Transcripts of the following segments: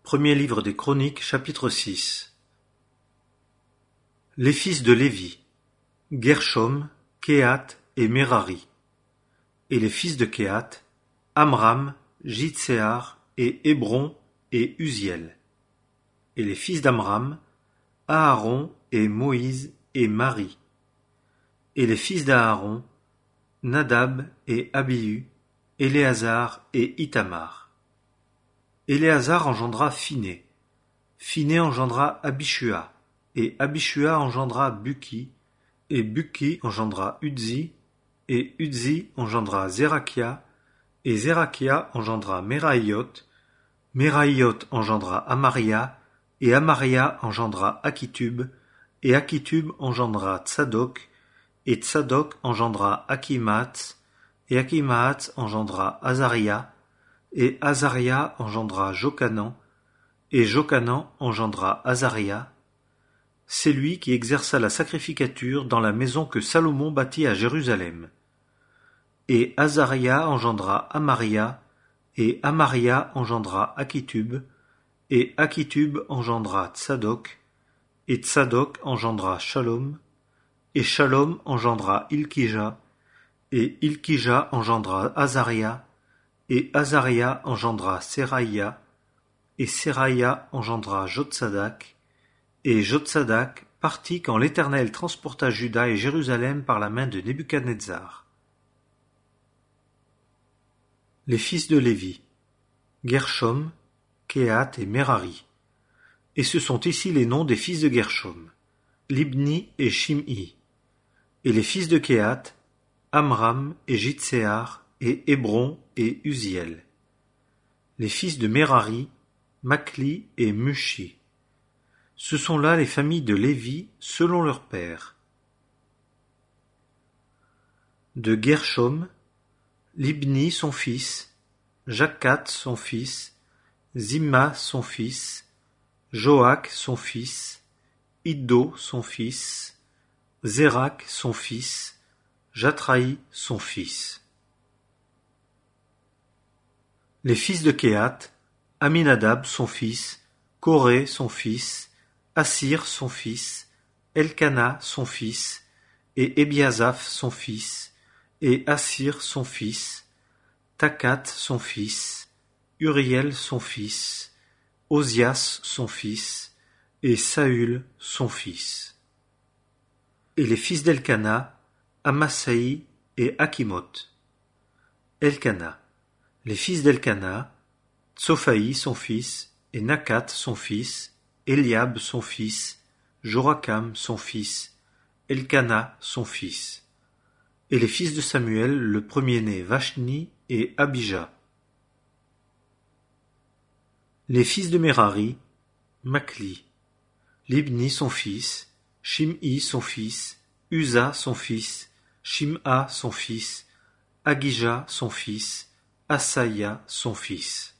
Premier livre des Chroniques, chapitre 6. Les fils de Lévi, Gershom, Kehath et Merari. Et les fils de Kehath, Amram, Jitséar et Hébron et Uziel. Et les fils d'Amram, Aaron et Moïse et Marie. Et les fils d'Aaron, Nadab et Abihu, Éléazar et Ithamar. Éléazar engendra Phiné. Phiné engendra Abishua, et Abishua engendra Buki, et Buki engendra Udzi, et Udzi engendra Zérakia, et Zérakia engendra Meraiot, Meraiot engendra Amaria, et Amaria engendra Akitub, et Akitub engendra Tsadok, et Tsadok engendra Akimaats, et Akimaats engendra Azaria, et Azaria engendra Jochanan, et Jochanan engendra Azaria. C'est lui qui exerça la sacrificature dans la maison que Salomon bâtit à Jérusalem. Et Azaria engendra Amaria, et Amaria engendra Akitub, et Akitub engendra Tsadok, et Tsadok engendra Shalom, et Shalom engendra Ilkija, et Ilkija engendra Azaria, et Azaria engendra Seraïa, et Seraïa engendra Jotsadak, et Jotsadak partit quand l'Éternel transporta Juda et Jérusalem par la main de Nebuchadnezzar. Les fils de Lévi, Gershom, Kehath et Merari. Et ce sont ici les noms des fils de Gershom, Libni et Shim'i. Et les fils de Kehath, Amram et Jitséar, et Hébron et Uziel. Les fils de Merari, Makli et Mushi. Ce sont là les familles de Lévi selon leur père. De Gershom, Libni son fils, Jakkath son fils, Zimma son fils, Joach son fils, Iddo son fils, Zérak son fils, Jatraï son fils. Les fils de Kehath, Aminadab son fils, Coré son fils, Assir son fils, Elkana son fils, et Ebiasaph son fils, et Assir son fils, Takat son fils, Uriel son fils, Ozias son fils, et Saül son fils. Et les fils d'Elkana, Amasaï et Akimoth. Elkana. Les fils d'Elkana, Tsophaï son fils, et Nakat son fils, Eliab son fils, Jorakam son fils, Elkana son fils. Et les fils de Samuel, le premier-né Vashni et Abijah. Les fils de Merari, Makli, Libni son fils, Shim'i son fils, Uza son fils, Shim'a son fils, Agija son fils, Asaïa son fils.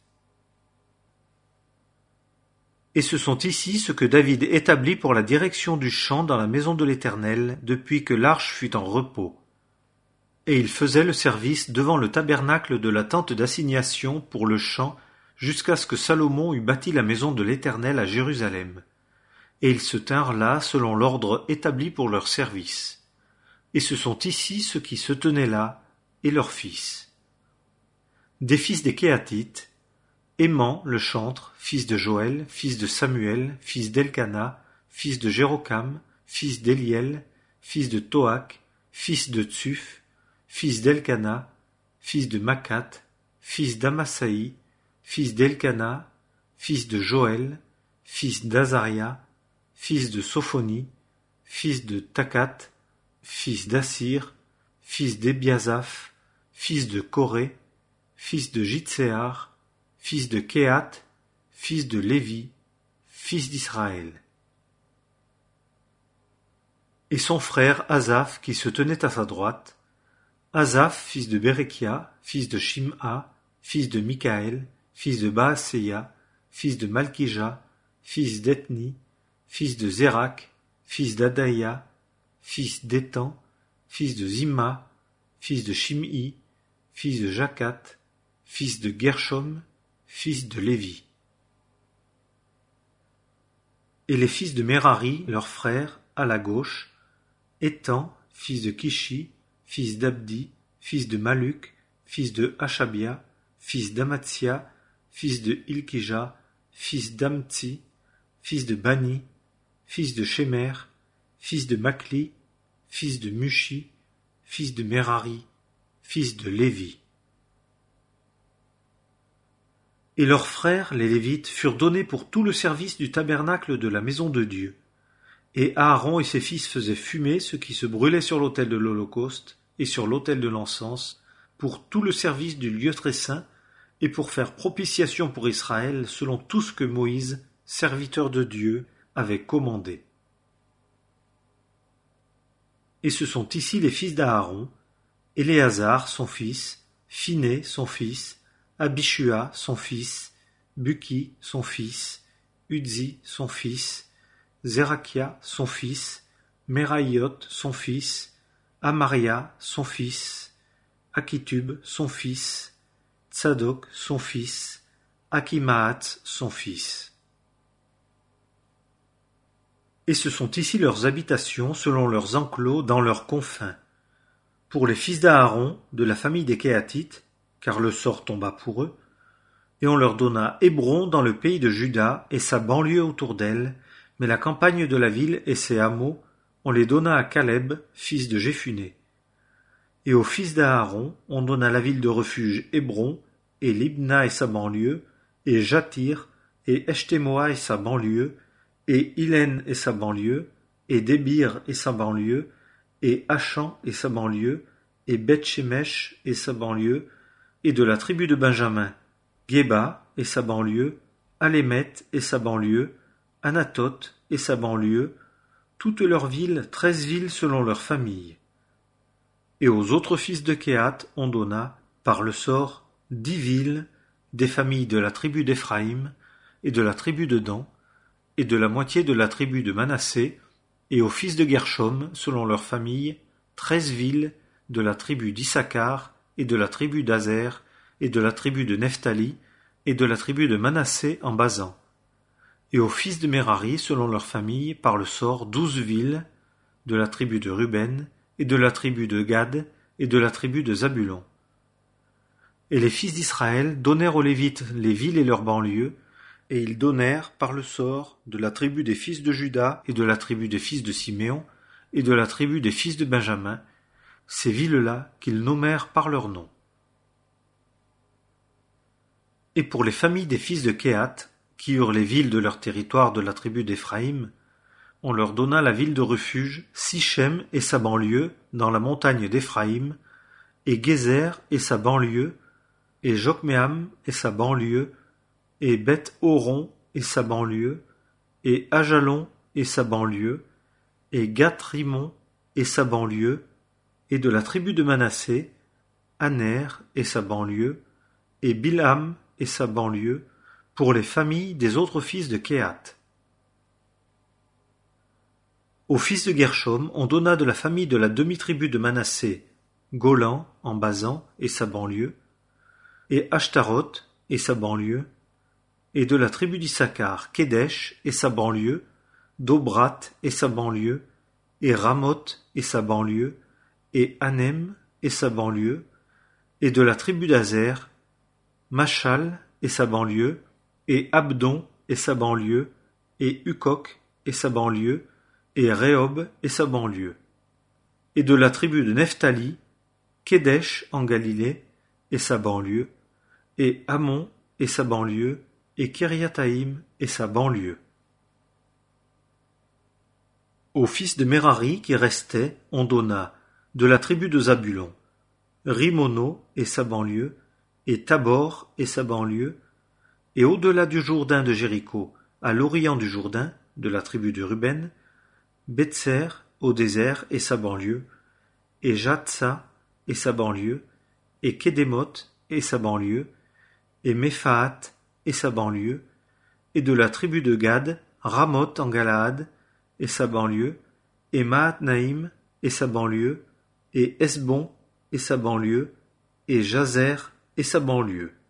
Et ce sont ici ce que David établit pour la direction du chant dans la maison de l'Éternel depuis que l'arche fut en repos. Et il faisait le service devant le tabernacle de la tente d'assignation pour le chant jusqu'à ce que Salomon eût bâti la maison de l'Éternel à Jérusalem. Et ils se tinrent là selon l'ordre établi pour leur service. Et ce sont ici ceux qui se tenaient là et leurs fils. Des fils des Kéhathites, Héman le chantre, fils de Joël, fils de Samuel, fils d'Elkana, fils de Jérokam, fils d'Eliel, fils de Toak, fils de Tsuf, fils d'Elkana, fils de Makat, fils d'Amasaï, fils d'Elkana, fils de Joël, fils d'Azaria, fils de Sophonie, fils de Takat, fils d'Assir, fils d'Ebiasaph, fils de Coré, fils de Jitséar, fils de Kehath, fils de Lévi, fils d'Israël. Et son frère Asaph qui se tenait à sa droite, Asaph, fils de Bérekia, fils de Shim'a, fils de Mikaël, fils de Baaseya, fils de Malkija, fils d'Ethni, fils de Zérak, fils d'Adaïa, fils d'Étan, fils de Zimma, fils de Shim'i, fils de Jakkath, fils de Gershom, fils de Lévi. Et les fils de Merari, leurs frères, à la gauche, Étan, fils de Kishi, fils d'Abdi, fils de Maluk, fils de Hashabia, fils d'Amatsia, fils de Ilkija, fils d'Amtsi, fils de Bani, fils de Shemer, fils de Makli, fils de Mushi, fils de Merari, fils de Lévi. Et leurs frères, les Lévites, furent donnés pour tout le service du tabernacle de la maison de Dieu. Et Aaron et ses fils faisaient fumer ce qui se brûlait sur l'autel de l'Holocauste et sur l'autel de l'encens, pour tout le service du lieu très saint, et pour faire propitiation pour Israël selon tout ce que Moïse, serviteur de Dieu, avait commandé. Et ce sont ici les fils d'Aaron, Éléazar son fils, Phiné son fils, Abishua son fils, Buki son fils, Udzi son fils, Zerakia son fils, Meraiot son fils, Amaria son fils, Akitub son fils, Tsadok son fils, Akimaat son fils. Et ce sont ici leurs habitations selon leurs enclos dans leurs confins. Pour les fils d'Aaron, de la famille des Kéatites, car le sort tomba pour eux, et on leur donna Hébron dans le pays de Juda et sa banlieue autour d'elle, mais la campagne de la ville et ses hameaux, on les donna à Caleb, fils de Jéphuné. Et aux fils d'Aaron, on donna la ville de refuge Hébron, et Libna et sa banlieue, et Jatir, et Eshtemoa et sa banlieue, et Hylène et sa banlieue, et Débir et sa banlieue, et Achan et sa banlieue, et Beth-Shemesh et sa banlieue, et de la tribu de Benjamin, Géba et sa banlieue, Alémet et sa banlieue, Anathoth et sa banlieue, toutes leurs villes, 13 villes selon leurs familles. Et aux autres fils de Kéhat on donna, par le sort, 10 villes, des familles de la tribu d'Éphraïm, et de la tribu de Dan, et de la moitié de la tribu de Manassé, et aux fils de Gershom, selon leurs familles, 13 villes, de la tribu d'Issachar, et de la tribu d'Azer, et de la tribu de Nephtali, et de la tribu de Manassé en Basan. Et aux fils de Merari, selon leurs familles, par le sort, 12 villes, de la tribu de Ruben, et de la tribu de Gad, et de la tribu de Zabulon. Et les fils d'Israël donnèrent aux Lévites les villes et leurs banlieues, et ils donnèrent par le sort de la tribu des fils de Juda, et de la tribu des fils de Siméon, et de la tribu des fils de Benjamin, ces villes-là qu'ils nommèrent par leur nom. Et pour les familles des fils de Kéhat, qui eurent les villes de leur territoire de la tribu d'Éphraïm, on leur donna la ville de refuge, Sichem et sa banlieue, dans la montagne d'Éphraïm, et Gézer et sa banlieue, et Jokmeam et sa banlieue, et Beth-Horon et sa banlieue, et Ajalon et sa banlieue, et Gath-Rimon et sa banlieue, et de la tribu de Manassé, Aner et sa banlieue, et Bilham et sa banlieue, pour les familles des autres fils de Kéhat. Aux fils de Gershom, on donna de la famille de la demi-tribu de Manassé, Golan en Basan et sa banlieue, et Ashtaroth et sa banlieue, et de la tribu d'Issachar, Kédesh et sa banlieue, Dobrat et sa banlieue, et Ramoth et sa banlieue, et Anem et sa banlieue, et de la tribu d'Azer, Machal et sa banlieue, et Abdon et sa banlieue, et Ukok et sa banlieue, et Rehob et sa banlieue. Et de la tribu de Nephtali, Kédesh en Galilée et sa banlieue, et Hamon et sa banlieue, et Kiriathaïm et sa banlieue. Aux fils de Merari qui restaient, on donna, de la tribu de Zabulon, Rimono et sa banlieue, et Tabor et sa banlieue, et au-delà du Jourdain de Jéricho, à l'orient du Jourdain, de la tribu de Ruben, Betser au désert et sa banlieue, et Jatsa et sa banlieue, et Kédémoth et sa banlieue, et Méphaat et sa banlieue, et de la tribu de Gad, Ramoth en Galaad et sa banlieue, et Mahatnaïm et sa banlieue, et Esbon et sa banlieue, et Jazer et sa banlieue.